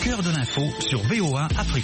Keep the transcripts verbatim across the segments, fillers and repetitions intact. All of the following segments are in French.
cœur de l'info sur V O A Afrique.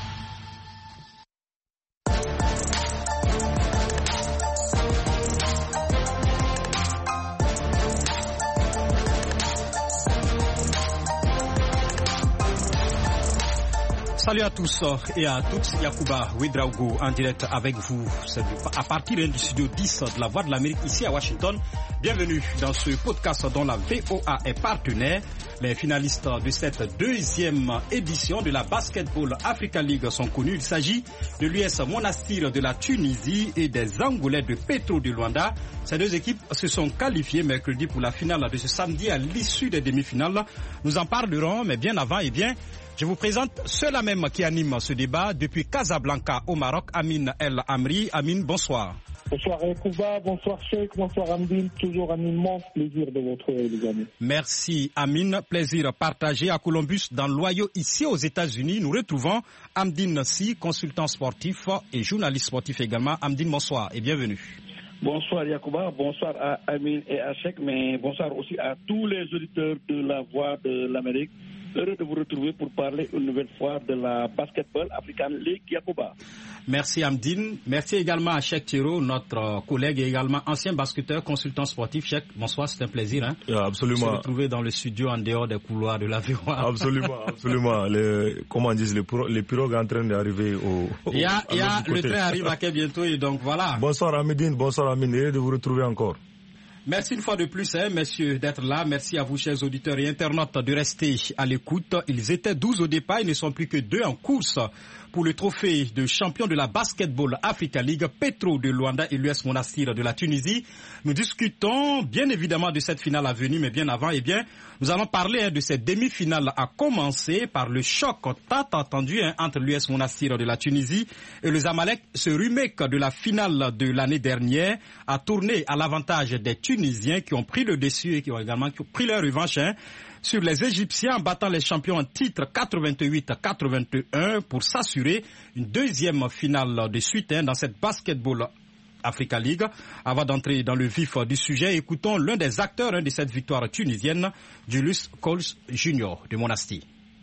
Salut à tous et à toutes, Yacouba Ouedraogo en direct avec vous à partir du studio dix de la Voix de l'Amérique ici à Washington. Bienvenue dans ce podcast dont la V O A est partenaire. Les finalistes de cette deuxième édition de la Basketball Africa League sont connus. Il s'agit de l'U S Monastir de la Tunisie et des Angolais de Petro de Luanda. Ces deux équipes se sont qualifiées mercredi pour la finale de ce samedi à l'issue des demi-finales. Nous en parlerons, mais bien avant, eh bien, je vous présente ceux-là même qui animent ce débat depuis Casablanca au Maroc, Amine El Amri. Amine, bonsoir. Bonsoir Yacouba, bonsoir Cheikh, bonsoir Amdine. Toujours un immense plaisir de vous retrouver, les amis. Merci Amine, plaisir partagé à Columbus dans l'Ohio, ici aux États-Unis. Nous retrouvons Amdine Si, consultant sportif et journaliste sportif également. Amdine, bonsoir et bienvenue. Bonsoir Yacouba, bonsoir à Amine et à Cheikh, mais bonsoir aussi à tous les auditeurs de la Voix de l'Amérique. Heureux de vous retrouver pour parler une nouvelle fois de la Basketball African League, Yacouba. Merci Amdine. Merci également à Cheikh Thiro, notre collègue et également ancien basketteur, consultant sportif. Cheikh, bonsoir, c'est un plaisir. Hein, yeah, absolument. De se retrouver dans le studio en dehors des couloirs de la V O A. Absolument, absolument. Les, comment on dit, les, les pirogues en train d'arriver au. au il y a, il y a le train arrive à quai bientôt et donc voilà. Bonsoir Amidine, bonsoir Amine, heureux de vous retrouver encore. Merci une fois de plus, hein, messieurs, d'être là. Merci à vous, chers auditeurs et internautes, de rester à l'écoute. Ils étaient douze au départ, ils ne sont plus que deux en course pour le trophée de champion de la Basketball Africa League, Petro de Luanda et l'U S Monastir de la Tunisie. Nous discutons bien évidemment de cette finale à venir, mais bien avant, eh bien, nous allons parler hein, de cette demi-finale à commencer par le choc tant attendu hein, entre l'U S Monastir de la Tunisie et le Zamalek. Ce remake de la finale de l'année dernière a tourné à l'avantage des Tunisiens qui ont pris le dessus et qui ont également qui ont pris leur revanche hein, sur les Égyptiens en battant les champions en titre quatre-vingt-huit à quatre-vingt-un pour s'assurer une deuxième finale de suite hein, dans cette Basketball Africa League. Avant d'entrer dans le vif du sujet, écoutons l'un des acteurs hein, de cette victoire tunisienne, Julius Coles Junior de Monastir.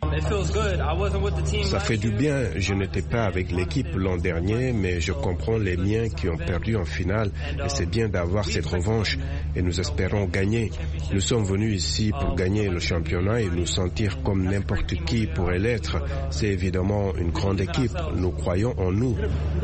Ça fait du bien. Je n'étais pas avec l'équipe l'an dernier, mais je comprends les miens qui ont perdu en finale et c'est bien d'avoir cette revanche et nous espérons gagner. Nous sommes venus ici pour gagner le championnat et nous sentir comme n'importe qui pourrait l'être. C'est évidemment une grande équipe. Nous croyons en nous.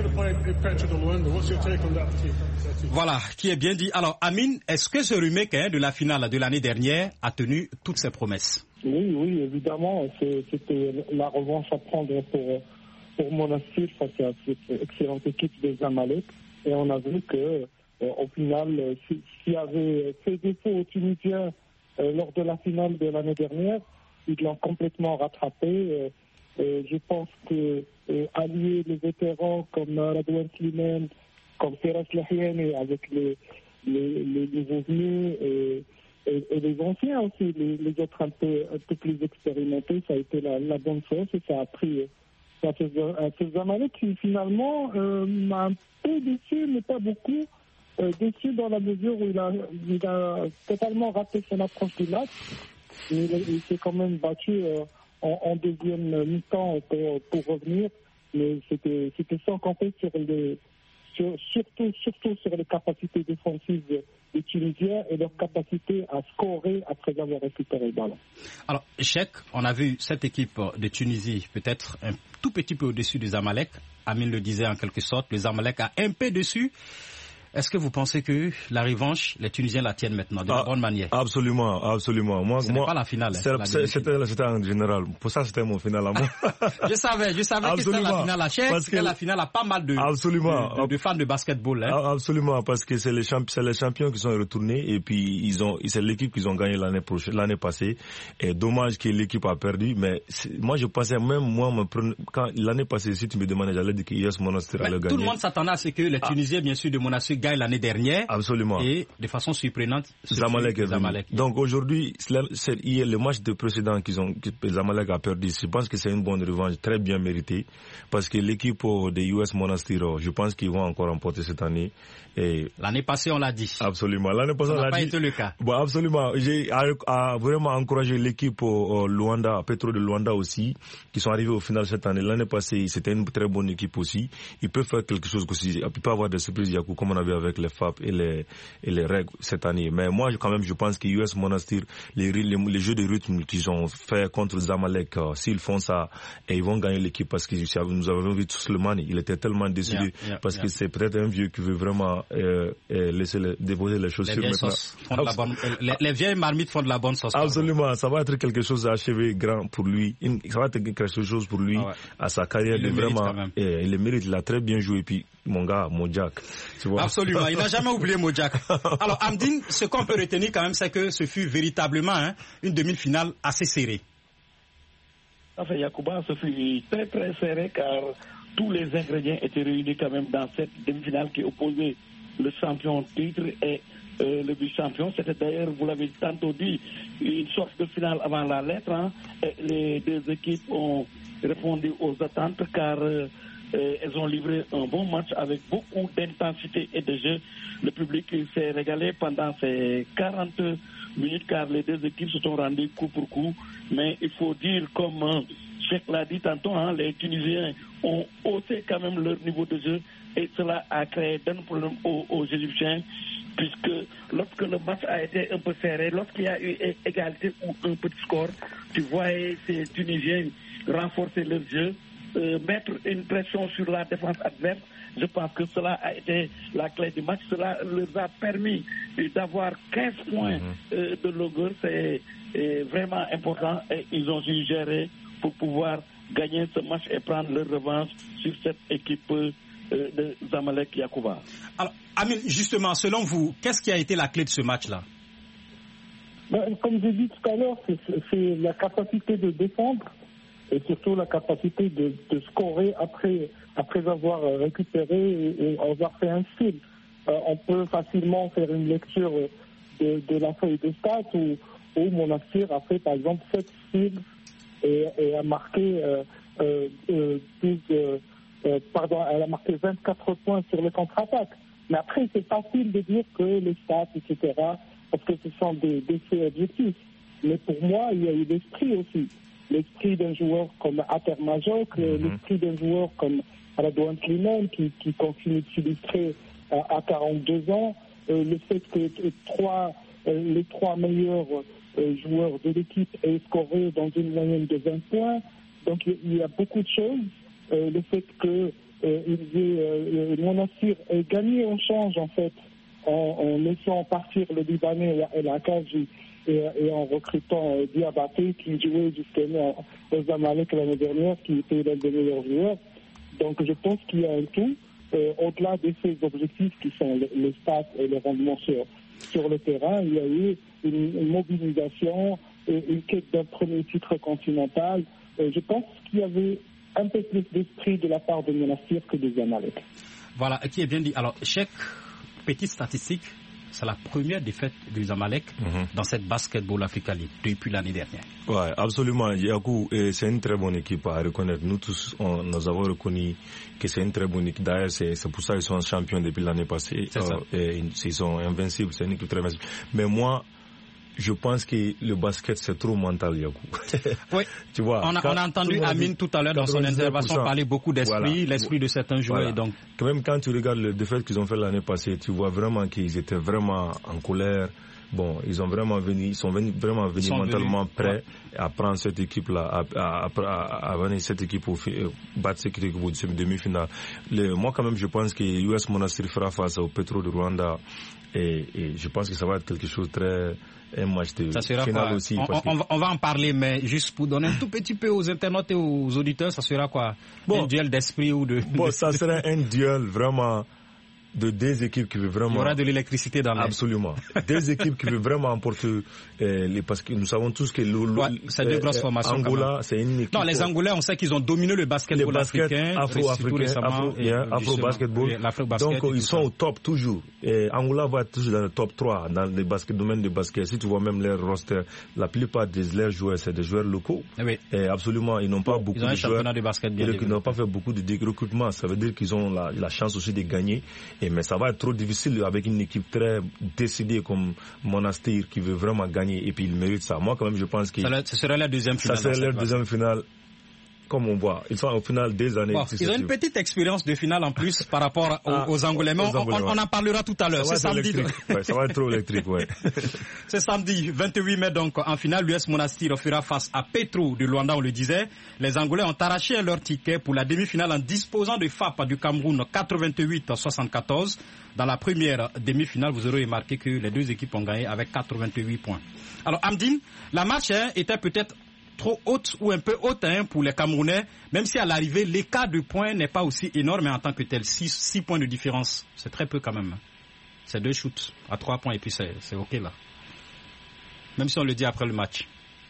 Voilà, qui est bien dit. Alors, Amine, est-ce que ce remake hein, de la finale de l'année dernière a tenu toutes ses promesses? Oui, oui, évidemment. C'était la revanche à prendre pour, pour Monastir face à cette excellente équipe des Zamalek. Et on a vu que, euh, au final, s'il y avait fait défaut aux Tunisiens euh, lors de la finale de l'année dernière, ils l'ont complètement rattrapé. Euh, et je pense que euh, allier les vétérans comme Radouane Slimane, comme Firas Lahiane avec les, les, les nouveaux venus et Et, et les anciens aussi, les, les autres un peu, un peu plus expérimentés, ça a été la, la bonne chose et ça a pris. Ça a fait un Zamalek qui finalement euh, m'a un peu déçu, mais pas beaucoup. Euh, déçu dans la mesure où il a, il a totalement raté son approche du match. Il, il s'est quand même battu euh, en, en deuxième mi-temps pour, pour revenir, mais c'était, c'était sans compter sur les. Sur, surtout, surtout sur les capacités défensives des Tunisiens et leur capacité à scorer après avoir récupéré le ballon. Alors, Cheikh, on a vu cette équipe de Tunisie peut-être un tout petit peu au-dessus des Zamalek. Amine le disait en quelque sorte, le Zamalek a un peu dessus. Est-ce que vous pensez que la revanche, les Tunisiens la tiennent maintenant de ah, la bonne manière? Absolument, absolument. Moi, Ce moi, n'est pas la finale. C'est, la c'est, c'était, c'était en général. Pour ça, c'était mon final à moi. je savais, je savais absolument. que c'était la finale à Cheikh. C'était que la finale à pas mal de, absolument. de, de, de fans de basketball. Hein. Absolument, parce que c'est les, champ- c'est les champions qui sont retournés et puis ils ont, c'est l'équipe qu'ils ont gagné l'année prochaine, l'année passée. Et dommage que l'équipe a perdu, mais moi je pensais même moi, me prenais, quand l'année passée, si tu me demandais, j'allais dire que U S Monastir allait gagner. Tout le monde s'attendait à ce que les Tunisiens, ah. bien sûr, de Monastir gagne l'année dernière. Absolument. Et de façon surprenante, Zamalek est Zamalek. Donc aujourd'hui, c'est, hier, le match de précédent qu'ils ont, que Zamalek a perdu, je pense que c'est une bonne revanche, très bien méritée, parce que l'équipe des U S Monastir, je pense qu'ils vont encore remporter cette année. Et l'année passée, on l'a dit. Absolument. L'année passée, ça on l'a n'a pas dit. été le cas. Bon, absolument. J'ai à, à vraiment encouragé l'équipe au, au Luanda, Petro de Luanda aussi, qui sont arrivés au final cette année. L'année passée, c'était une très bonne équipe aussi. Ils peuvent faire quelque chose aussi. Ils peuvent avoir des surprises, Yakou, comme on avait avec les F A P et les, et les règles cette année. Mais moi, quand même, je pense que U S Monastir, les, les, les jeux de rythme qu'ils ont fait contre Zamalek, euh, s'ils font ça, et ils vont gagner l'équipe parce que nous avons vu Souslemani. Il était tellement décidé yeah, yeah, parce yeah. que c'est peut-être un vieux qui veut vraiment Euh, euh, laisser les, déposer les chaussures les maintenant. La bonne, les, les vieilles marmites font de la bonne sauce. Absolument, ça va être quelque chose à achever grand pour lui. Ça va être quelque chose pour lui ah ouais. à sa carrière. Il, de le, vraiment, mérite eh, il le mérite, il a très bien joué. Puis mon gars, Modjak. Tu vois. Absolument, il n'a jamais oublié Modjak. Alors Amdine, ce qu'on peut retenir quand même, c'est que ce fut véritablement hein, une demi-finale assez serrée. Enfin, Yacouba, ce fut très très serré car tous les ingrédients étaient réunis quand même dans cette demi-finale qui opposait le champion titre et euh, le vice-champion. C'était d'ailleurs, vous l'avez tantôt dit, une sorte de finale avant la lettre. Hein. Les deux équipes ont répondu aux attentes car euh, euh, elles ont livré un bon match avec beaucoup d'intensité et de jeu. Le public s'est régalé pendant ces quarante minutes car les deux équipes se sont rendues coup pour coup. Mais il faut dire, comme euh, Cheikh l'a dit tantôt, hein, les Tunisiens ont haussé quand même leur niveau de jeu. Et cela a créé d'un problème aux, aux Égyptiens, puisque lorsque le match a été un peu serré, lorsqu'il y a eu égalité ou un petit score, tu voyais ces Tunisiens renforcer leur jeu, euh, mettre une pression sur la défense adverse. Je pense que cela a été la clé du match. Cela leur a permis d'avoir quinze points euh, de longueur. C'est euh, vraiment important et ils ont su gérer pour pouvoir gagner ce match et prendre leur revanche sur cette équipe de Zamalek Yacouba. Alors, Amine, justement, selon vous, qu'est-ce qui a été la clé de ce match-là? Ben, comme j'ai dit tout à l'heure, c'est, c'est la capacité de défendre et surtout la capacité de, de scorer après, après avoir récupéré et, et avoir fait un style. Euh, on peut facilement faire une lecture de, de la feuille de stats où, où Monastir a fait par exemple sept styles et, et a marqué euh, euh, euh, douze, euh, Euh, pardon, elle a marqué vingt-quatre points sur le contre-attaque. Mais après, c'est facile de dire que les stats, et cetera, parce que ce sont des, des faits objectifs. Mais pour moi, il y a eu l'esprit aussi. L'esprit d'un joueur comme Ater Majok, mm-hmm. l'esprit d'un joueur comme Radouane Slimane, qui, qui continue de s'illustrer à, à quarante-deux ans, euh, le fait que euh, trois, euh, les trois meilleurs euh, joueurs de l'équipe aient scoré dans une moyenne de vingt points. Donc, il y a beaucoup de choses. Euh, le fait que euh, euh, Monastir ait gagné en change en fait en, en laissant partir le Libanais El Akaji et, et en recrutant euh, Diabaté qui jouait justement aux Zamalek l'année dernière, qui était l'un des meilleurs joueurs. Donc je pense qu'il y a un tout euh, au-delà de ces objectifs qui sont les, les stats et les rendements sur, sur le terrain. Il y a eu une, une mobilisation et une quête d'un premier titre continental. Euh, je pense qu'il y avait un peu plus d'esprit de la part de Monastir que de Zamalek. Voilà, qui est bien dit. Alors, Cheikh, petite statistique, c'est la première défaite du Zamalek mm-hmm. dans cette Basketball Africa League depuis l'année dernière. Oui, absolument. Yakou, c'est une très bonne équipe à reconnaître. Nous tous, on, nous avons reconnu que c'est une très bonne équipe. D'ailleurs, c'est, c'est pour ça qu'ils sont champions depuis l'année passée. C'est ça. Euh, et ils sont invincibles. C'est une équipe très invincible. Mais moi, je pense que le basket, c'est trop mental, Yakou. Oui. Tu vois, on a, on a entendu Amine tout à l'heure dans son intervention parler beaucoup d'esprit, voilà. l'esprit de certains joueurs. Voilà. Donc... Quand même, quand tu regardes le défaite qu'ils ont fait l'année passée, tu vois vraiment qu'ils étaient vraiment en colère. Bon, ils ont vraiment venu, ils sont venus, vraiment venus sont mentalement venus. prêts ouais. à prendre cette équipe-là, à, à, à, à venir cette équipe au euh, battre cette équipe au demi-finale. Le, moi, quand même, je pense que U S Monastir fera face au Petro de Rwanda et, et je pense que ça va être quelque chose de très un match de ça sera finale quoi? aussi. On, parce on, que... va, on va en parler, mais juste pour donner un tout petit peu aux internautes et aux auditeurs, ça sera quoi? Bon, un duel d'esprit ou de... Bon, ça serait un duel vraiment de deux équipes qui veulent vraiment... Il y aura de l'électricité dans l'air. Absolument. Deux équipes qui veulent vraiment emporter... Euh, les... Parce que nous savons tous que... Le, ouais, c'est deux euh, grosses formations. Angola, c'est une équipe... Non, les Angolais, on sait qu'ils ont dominé le basketball basket africain. Afro-africain, afro, yeah, afro-basketball. Donc, ils sont au top toujours. Et Angola va être toujours dans le top trois, dans le basket, domaine de basket. Si tu vois même leur roster, la plupart de leurs joueurs, c'est des joueurs locaux. Oui. Et absolument, ils n'ont pas beaucoup ils ont de un joueurs. De basket bien ils n'ont pas fait beaucoup de recrutement. Ça veut dire qu'ils ont la, la chance aussi de gagner. Et, mais ça va être trop difficile avec une équipe très décidée comme Monastir qui veut vraiment gagner. Et puis ils méritent ça. Moi, quand même, je pense que... Ça, ce serait la deuxième finale. Ça serait la deuxième finale. Comme on voit, ils sont au final des années. Bon, ils ont une petite expérience de finale en plus par rapport aux, ah, aux Angolais. Mais on, on, on en parlera tout à l'heure. C'est samedi. Ouais, ça va être trop électrique, ouais. C'est samedi vingt-huit mai, donc en finale, l'U S Monastir fera face à Petro de Luanda, on le disait. Les Angolais ont arraché leur ticket pour la demi-finale en disposant de F A P du Cameroun quatre-vingt-huit à soixante-quatorze. Dans la première demi-finale, vous aurez remarqué que les deux équipes ont gagné avec quatre-vingt-huit points. Alors, Amdine, la match hein, était peut-être trop haute ou un peu haute hein, pour les Camerounais, même si à l'arrivée, l'écart de points n'est pas aussi énorme, mais en tant que tel, six points de différence, c'est très peu quand même. C'est deux shoots à trois points et puis c'est, c'est OK là. Même si on le dit après le match.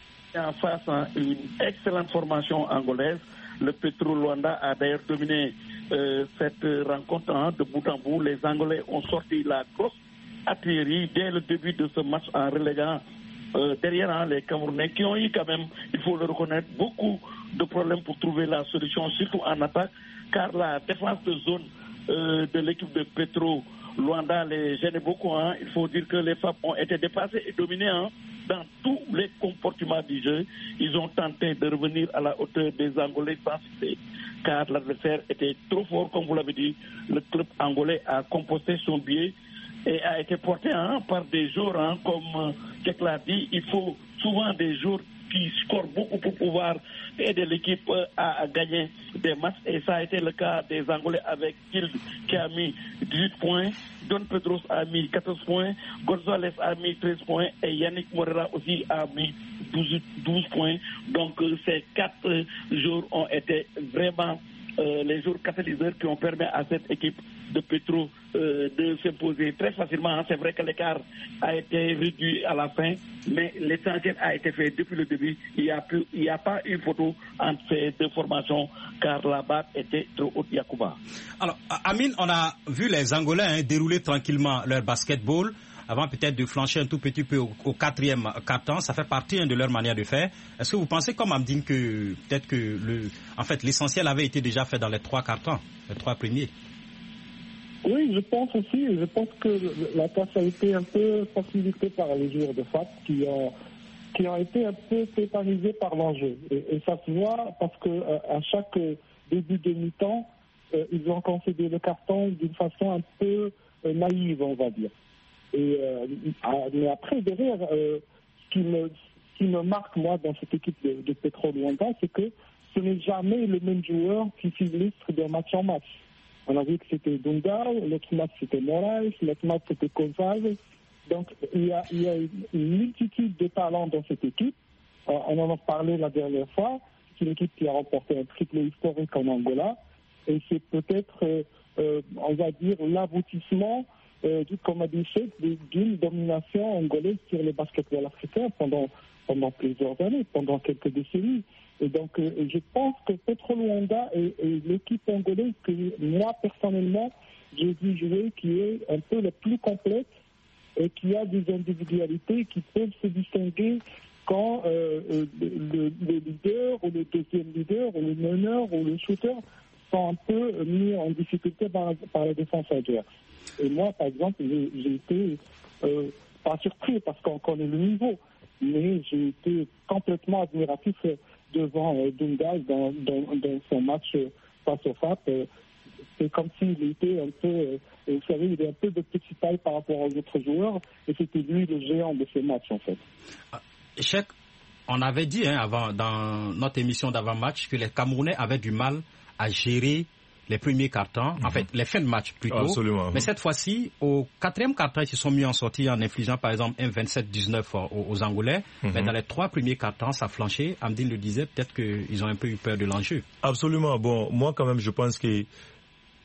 En face à une excellente formation angolaise, le Petro Luanda a d'ailleurs dominé euh, cette rencontre hein, de bout en bout. Les Angolais ont sorti la grosse artillerie dès le début de ce match en reléguant Euh, derrière hein, les Camerounais qui ont eu quand même, il faut le reconnaître, beaucoup de problèmes pour trouver la solution, surtout en attaque, car la défense de zone euh, de l'équipe de Petro Luanda les gênait beaucoup. Hein. Il faut dire que les F A P ont été dépassés et dominés hein, dans tous les comportements du jeu. Ils ont tenté de revenir à la hauteur des Angolais sans succès, car l'adversaire était trop fort, comme vous l'avez dit. Le club angolais a composté son biais et a été porté hein, par des joueurs, hein, comme Kek l'a dit, il faut souvent des joueurs qui scorent beaucoup pour pouvoir aider l'équipe à, à gagner des matchs. Et ça a été le cas des Angolais avec Kild qui a mis dix-huit points, Don Pedros a mis quatorze points, Gonzalez a mis treize points et Yannick Morera aussi a mis douze points. Donc ces quatre jours ont été vraiment euh, les jours catalyseurs qui ont permis à cette équipe de Petro euh, de s'imposer très facilement. C'est vrai que l'écart a été réduit à la fin, mais l'essentiel a été fait depuis le début. Il n'y a, plus, il y a pas une photo entre ces deux formations, car la barre était trop haute, Yacouba. Alors, Amine, on a vu les Angolais hein, dérouler tranquillement leur basketball avant peut-être de flancher un tout petit peu au, au quatrième quart-temps. Ça fait partie hein, de leur manière de faire. Est-ce que vous pensez, comme Amdine, que peut-être que le, en fait, l'essentiel avait été déjà fait dans les trois quart-temps, les trois premiers? Oui, je pense aussi. Je pense que la tâche a été un peu facilitée par les joueurs de F A P qui ont, qui ont été un peu tétanisés par l'enjeu. Et, et ça se voit parce que euh, à chaque début de mi-temps, euh, ils ont concédé le carton d'une façon un peu euh, naïve, on va dire. Et, euh, mais après, derrière, euh, ce, qui me, ce qui me marque, moi, dans cette équipe de, de Petro Luanda, c'est que ce n'est jamais le même joueur qui s'illustre d'un match en match. On a vu que c'était Dunga, l'autre match c'était Moraes, l'autre match c'était Gonzalez. Donc il y, a, il y a une multitude de talents dans cette équipe. Euh, on en a parlé la dernière fois. C'est une équipe qui a remporté un triplé historique en Angola. Et c'est peut-être, euh, euh, on va dire, l'aboutissement, euh, comme a dit Cheikh, d'une domination angolaise sur le basketball africain pendant, pendant plusieurs années, pendant quelques décennies. Et donc, euh, je pense que Petro Luanda est, est l'équipe angolaise que moi, personnellement, j'ai vu jouer, qui est un peu la plus complète et qui a des individualités qui peuvent se distinguer quand euh, le, le leader ou le deuxième leader ou le meneur ou le shooter sont un peu mis en difficulté par, par la défense adverse. Et moi, par exemple, j'ai, j'ai été euh, pas surpris parce qu'on connaît le niveau, mais j'ai été complètement admiratif devant euh, Dunga dans, dans, dans son match face au F A P. C'est comme s'il était un peu, euh, vous savez, il est un peu de petite taille par rapport aux autres joueurs, et c'était lui le géant de ce match en fait. Cheikh, on avait dit hein, avant, dans notre émission d'avant-match que les Camerounais avaient du mal à gérer les premiers cartons, mm-hmm. en fait les fins de match plutôt. Absolument. Mais cette fois-ci, au quatrième carton, ils se sont mis en sortie en infligeant par exemple un vingt-sept dix-neuf aux, aux Angolais. Mm-hmm. Mais dans les trois premiers cartons, ça a flanché. Amdine le disait, peut-être qu'ils ont un peu eu peur de l'enjeu. Absolument. Bon, moi quand même, je pense que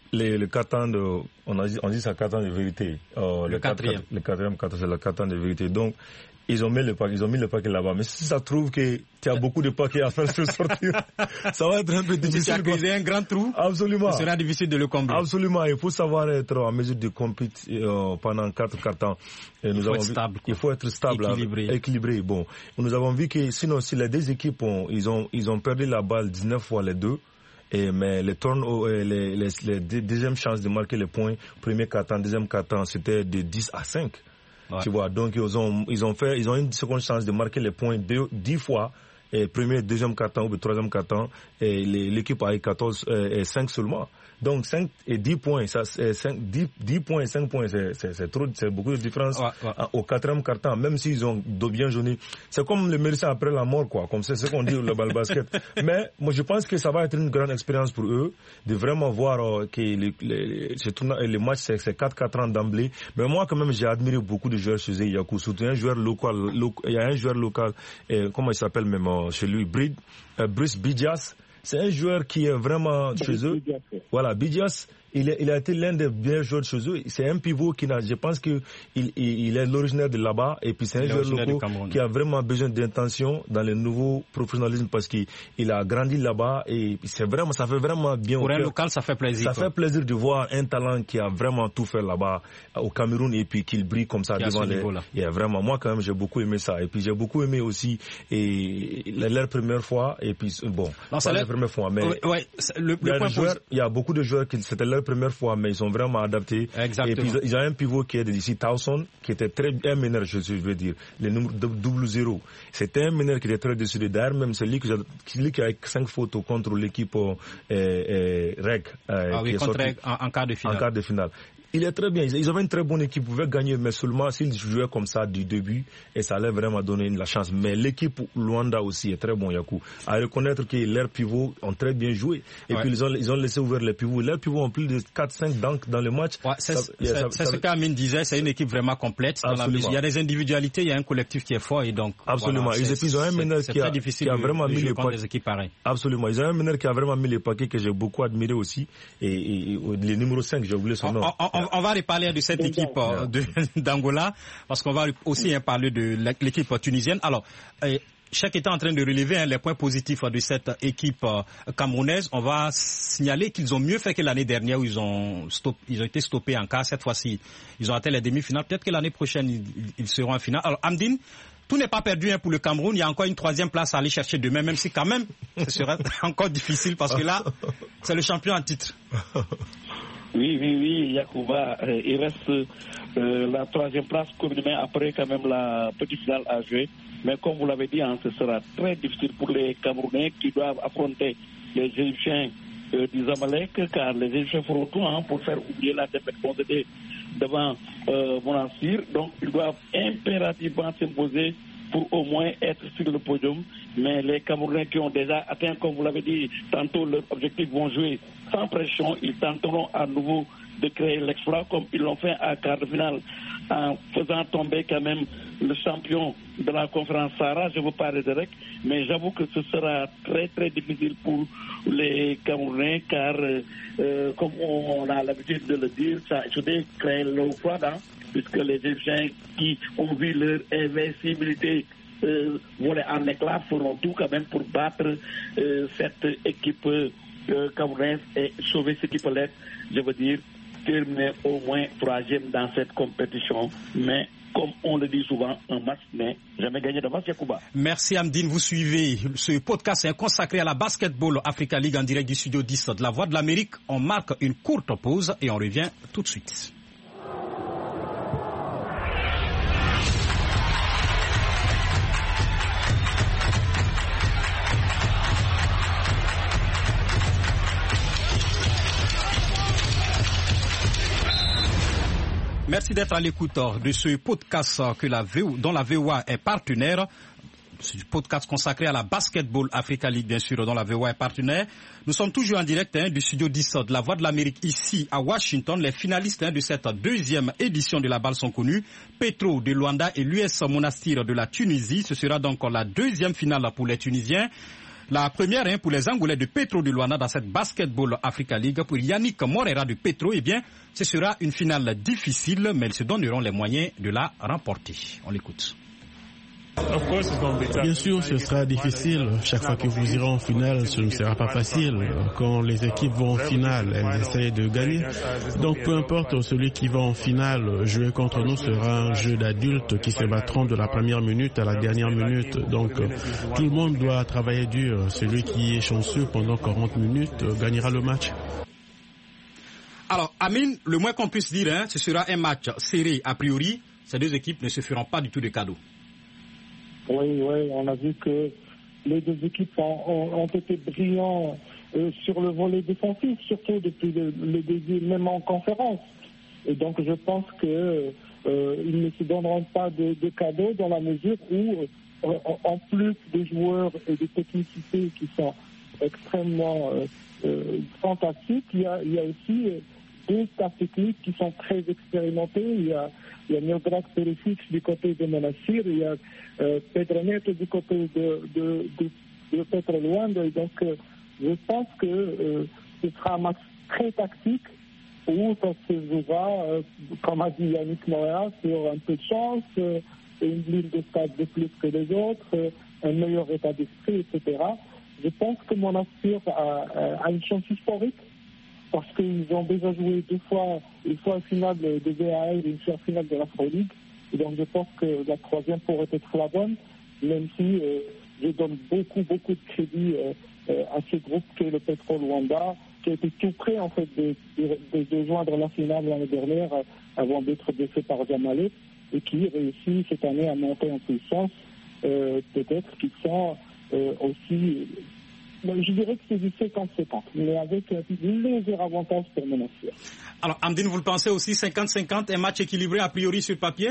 les, le quatre ans de, on, a dit, on dit ça quatre ans de vérité. Euh, le, le quatrième. Le quatrième, quatrième, c'est le quatre ans de vérité. Donc, ils ont mis le paquet, ils ont mis le paquet là-bas. Mais si ça trouve que tu as beaucoup de paquets à faire se sortir, ça va être un peu difficile. Si tu as creusé un grand trou, absolument, ce sera difficile de le combler. Absolument, il faut savoir être en mesure de compétir euh, pendant quatre, quatre ans. Et nous il faut avons être vu, stable. Il faut être stable, équilibré. équilibré. Bon, nous avons vu que sinon, si les deux équipes ont, ils ont, ils ont perdu la balle dix-neuf fois les deux. Et, mais les turn, les, les, les, les deuxièmes chances de marquer les points, premier quart-temps, deuxième quart-temps, c'était de dix à cinq. Ouais. Tu vois, donc ils ont, ils ont fait, ils ont une seconde chance de marquer les points deux, dix fois, et premier, deuxième quart-temps ou le troisième quart-temps, et l'équipe a eu quatorze et cinq seulement. Donc cinq et dix points, ça, cinq, dix, dix points et cinq points, c'est, c'est, c'est trop, c'est beaucoup de différence. Ouais, ouais. Au quatrième quart-temps, même s'ils ont bien jauni. C'est comme le médecin après la mort, quoi. Comme c'est ce qu'on dit au le basket. Mais, moi, je pense que ça va être une grande expérience pour eux, de vraiment voir euh, que les, les, les, les matchs, c'est, c'est quatre quatre ans d'emblée. Mais moi, quand même, j'ai admiré beaucoup de joueurs chez eux, Yakou. Surtout un joueur local, lo, il y a un joueur local, euh, comment il s'appelle même, euh, chez lui, Brid, euh, Bruce Bidjas. C'est un joueur qui est vraiment chez eux. Voilà, Bidjas, il, est, il a été l'un des meilleurs joueurs chez eux. C'est un pivot qui n'a, je pense que il, il, il est l'originaire de là-bas. Et puis c'est un joueur local qui a vraiment besoin d'intention dans le nouveau professionnalisme parce qu'il il a grandi là-bas et c'est vraiment, ça fait vraiment bien. Pour un local, ça fait plaisir. Ça quoi. fait plaisir de voir un talent qui a vraiment tout fait là-bas au Cameroun et puis qu'il brille comme ça qui devant les. Et vraiment, moi quand même, j'ai beaucoup aimé ça. Et puis j'ai beaucoup aimé aussi et leur première fois et puis bon, non, pas la première fois, mais ouais, ouais, le, il, y le point joueurs, il y a beaucoup de joueurs qui c'était leur première fois, mais ils sont vraiment adaptés. Exactement. Et puis ils ont un pivot qui est d'ici Towson, qui était très un meneur, je, je veux dire, le numéro double zéro. C'était un meneur qui était très décidé. D'ailleurs, même c'est lui qui a, lui qui a cinq photos contre l'équipe euh, euh, R E G. Euh, ah oui, qui est contre sorti, en, en quart de finale. En quart de finale. Il est très bien. Ils avaient une très bonne équipe. Ils pouvaient gagner, mais seulement s'ils jouaient comme ça du début, et ça allait vraiment donner la chance. Mais l'équipe Luanda aussi est très bon, Yakou. À reconnaître que leurs pivots ont très bien joué. Et ouais. puis ils ont, ils ont laissé ouvert les pivots. Leurs pivots ont plus de quatre cinq dunks dans le match. Ouais, c'est ça, c'est, ça, c'est ça, ce qu'Amine disait. C'est une équipe vraiment complète. Dans la il y a des individualités, il y a un collectif qui est fort. Et donc, absolument. Voilà, ils, c'est, ils ont un meneur qui a, qui a vraiment mis les paquets. Absolument. Ils ont un meneur qui a vraiment mis les paquets que j'ai beaucoup admiré aussi. Et, et, et le numéro cinq, j'ai oublié son nom. On, on, on, on va reparler de cette équipe euh, de, d'Angola, parce qu'on va aussi hein, parler de l'équipe tunisienne. Alors, euh, chaque étant en train de relever hein, les points positifs de cette équipe euh, camerounaise, on va signaler qu'ils ont mieux fait que l'année dernière où ils ont, stop, ils ont été stoppés en quart. Cette fois-ci, ils ont atteint les demi-finales. Peut-être que l'année prochaine, ils, ils seront en finale. Alors, Amdine, tout n'est pas perdu hein, pour le Cameroun. Il y a encore une troisième place à aller chercher demain, même si quand même, ce sera encore difficile parce que là, c'est le champion en titre. Oui, oui, oui, Yacouba, euh, il reste euh, la troisième place comme demain après quand même la petite finale à jouer. Mais comme vous l'avez dit, hein, ce sera très difficile pour les Camerounais qui doivent affronter les Égyptiens euh, du Zamalek, car les Égyptiens feront tout hein, pour faire oublier la défaite concédée devant euh, Monastir. Donc ils doivent impérativement s'imposer pour au moins être sur le podium. Mais les Camerounais qui ont déjà atteint, comme vous l'avez dit, tantôt leur objectif vont jouer sans pression. Ils tenteront à nouveau de créer l'exploit comme ils l'ont fait à quart de finale en faisant tomber quand même le champion de la conférence Sahara. Je vous parle de R E C, mais j'avoue que ce sera très très difficile pour les Camerounais car euh, comme on a l'habitude de le dire, ça a créé l'eau froide, hein, puisque les Égyptiens qui ont vu leur invincibilité euh, voler en éclats feront tout quand même pour battre euh, cette équipe euh, camerounaise et sauver ce qui peut l'être, je veux dire, terminer au moins troisième dans cette compétition. Mais comme on le dit souvent, un match n'est jamais gagné d'avance, Yacouba. Merci Amdine, vous suivez. Ce podcast est consacré à la Basketball Africa League en direct du studio dix de la Voix de l'Amérique. On marque une courte pause et on revient tout de suite. Merci d'être à l'écoute de ce podcast que la V O, dont la V O A est partenaire. Ce podcast consacré à la Basketball Africa League, bien sûr, dont la V O A est partenaire. Nous sommes toujours en direct hein, du studio dix de la Voix de l'Amérique ici à Washington. Les finalistes hein, de cette deuxième édition de la balle sont connus. Petro de Luanda et l'U S Monastir de la Tunisie. Ce sera donc la deuxième finale pour les Tunisiens. La première hein, pour les Angolais de Petro de Luanda dans cette Basketball Africa League. Pour Yannick Morera de Petro, eh bien, ce sera une finale difficile, mais ils se donneront les moyens de la remporter. On l'écoute. Bien sûr, ce sera difficile. Chaque fois que vous irez en finale, ce ne sera pas facile. Quand les équipes vont en finale, elles essayent de gagner. Donc peu importe, celui qui va en finale, jouer contre nous sera un jeu d'adultes qui se battront de la première minute à la dernière minute. Donc tout le monde doit travailler dur. Celui qui est chanceux pendant quarante minutes gagnera le match. Alors, Amine, le moins qu'on puisse dire, hein, ce sera un match serré a priori. Ces deux équipes ne se feront pas du tout de cadeaux. Oui, oui, on a vu que les deux équipes ont, ont, ont été brillants euh, sur le volet défensif, surtout depuis le, le début, même en conférence. Et donc je pense qu'ils euh, ne se donneront pas de, de cadeaux dans la mesure où, euh, en plus des joueurs et des technicités qui sont extrêmement euh, euh, fantastiques, il y a, il y a aussi euh, deux staffs techniques qui sont très expérimentés. Il y a Il y a Mildred Perisic du côté de Monastir, il y a euh, Pedro Neto du côté de, de, de, de Petro Luanda. Et donc, euh, je pense que euh, ce sera un match très tactique où ça se jouera, euh, comme a dit Yannick Morera, sur un peu de chance, euh, une ligne de stade de plus que les autres, euh, un meilleur état d'esprit, et cetera. Je pense que Monastir a, a une chance historique, parce qu'ils ont déjà joué deux fois, une fois en finale de V A L et une fois en finale de l'Afro-League. Et donc je pense que la troisième pourrait être la bonne, même si euh, je donne beaucoup, beaucoup de crédit euh, euh, à ce groupe qui est le Petro Luanda, qui a été tout prêt en fait de, de, de, de joindre la finale l'année dernière euh, avant d'être défait par Zamalek, et qui réussit cette année à monter en puissance. Euh, peut-être qu'ils sont euh, aussi... Je dirais que c'est du cinquante cinquante, mais avec un léger avantage pour Monastir. Alors, Amdine, vous le pensez aussi cinquante cinquante, un match équilibré a priori sur papier?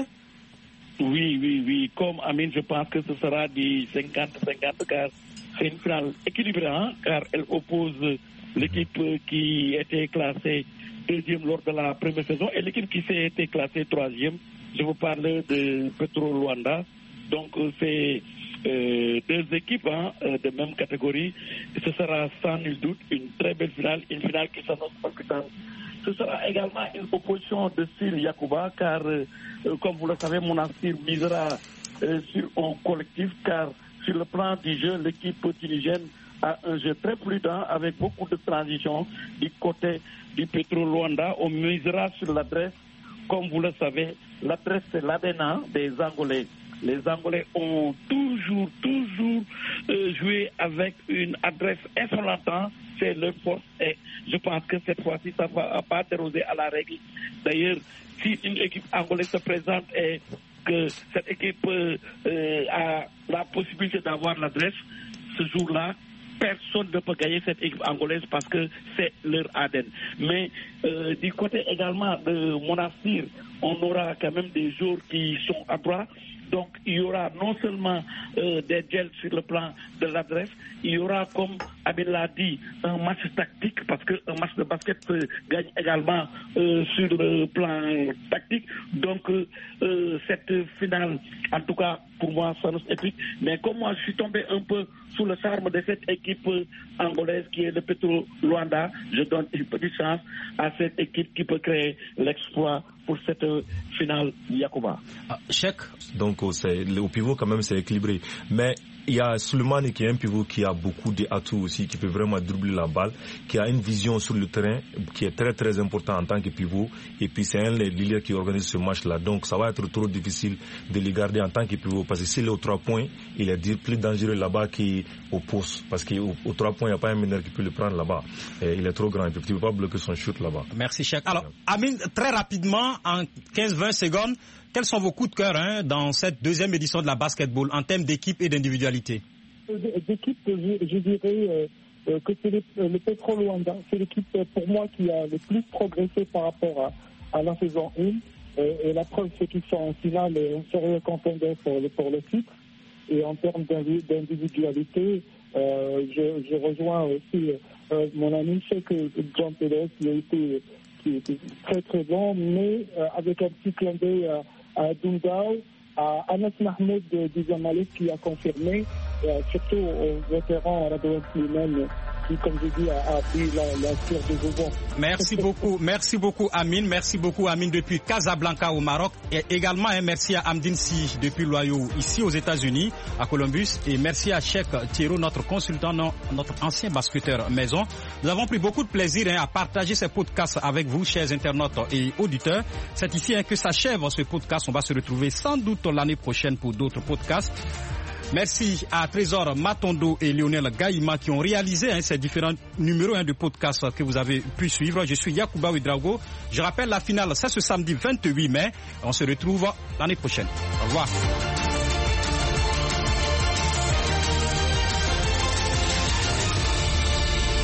Oui, oui, oui. Comme Amine, je pense que ce sera du cinquante cinquante, car c'est une finale équilibrée, hein, car elle oppose l'équipe qui était classée deuxième lors de la première saison et l'équipe qui s'est été classée troisième. Je vous parle de Petro Luanda. Donc, c'est... Euh, deux équipes hein, euh, de même catégorie. Ce sera sans nul doute une très belle finale, une finale qui s'annonce palpitante. Ce sera également une opposition de style Yacouba, car euh, comme vous le savez, Monastir misera euh, sur un collectif, car sur le plan du jeu, l'équipe tunisienne a un jeu très prudent avec beaucoup de transitions du côté du Petro Luanda. On misera sur l'adresse. Comme vous le savez, l'adresse c'est l'A D N des Angolais. Les Angolais ont toujours, toujours euh, joué avec une adresse insolente. C'est leur force et je pense que cette fois-ci, ça ne va pas déroger à la règle. D'ailleurs, si une équipe angolaise se présente et que cette équipe euh, a la possibilité d'avoir l'adresse, ce jour-là, personne ne peut gagner cette équipe angolaise parce que c'est leur A D N. Mais euh, du côté également de Monastir, on aura quand même des joueurs qui sont à droite. Donc, il y aura non seulement euh, des gels sur le plan de l'adresse, il y aura, comme Abel l'a dit, un match tactique, parce qu'un match de basket se gagne également euh, sur le plan tactique. Donc, euh, cette finale, en tout cas, pour moi, ça nous épique. Mais comme moi, je suis tombé un peu sous le charme de cette équipe angolaise qui est le Petro Luanda, je donne une petite chance à cette équipe qui peut créer l'exploit pour cette finale Yacouba. Ah, Cheikh. Donc c'est, au pivot quand même c'est équilibré. Mais il y a Souleymane qui est un pivot qui a beaucoup d'atouts aussi, qui peut vraiment dribbler la balle, qui a une vision sur le terrain qui est très très important en tant que pivot. Et puis c'est un des leaders qui organise ce match-là. Donc ça va être trop difficile de les garder en tant que pivot. Parce que s'il est aux trois points, il est plus dangereux là-bas qu'au poste. Parce qu'aux trois points, il n'y a pas un meneur qui peut le prendre là-bas. Et il est trop grand. Tu ne peux pas bloquer son shoot là-bas. Merci Cheikh. Alors Amine, très rapidement, en quinze vingt secondes, quels sont vos coups de cœur hein, dans cette deuxième édition de la basketball en termes d'équipe et d'individualité? D'équipe, je, je dirais euh, que c'est le, le Petro Luanda. C'est l'équipe pour moi qui a le plus progressé par rapport à, à la saison un. Et, et la preuve, c'est qu'ils sont en finale et un sérieux contender pour le, pour le titre. Et en termes d'individualité, euh, je, je rejoins aussi euh, mon ami, je sais que John Pérez, il a été, qui était très très bon, mais euh, avec un petit clin d'œil à, à Dundao, à Anas Mahmoud du Zamalek qui a confirmé, euh, surtout au vétéran Radouane Slimane qui, comme je dis, a, a pris la, la tire de Vauban. Merci beaucoup, merci beaucoup Amine, merci beaucoup Amine depuis Casablanca au Maroc et également hein, merci à Amdine Si depuis Loyau ici aux États-Unis à Columbus et merci à Cheikh Thierry, notre consultant, notre ancien basketteur maison. Nous avons pris beaucoup de plaisir hein, à partager ces podcasts avec vous, chers internautes et auditeurs. C'est ici hein, que s'achève ce podcast. On va se retrouver sans doute l'année prochaine pour d'autres podcasts. Merci à Trésor Matondo et Lionel Gaïma qui ont réalisé hein, ces différents numéros hein, de podcasts que vous avez pu suivre. Je suis Yacouba Ouedraogo. Je rappelle la finale, c'est ce samedi vingt-huit mai. On se retrouve l'année prochaine. Au revoir.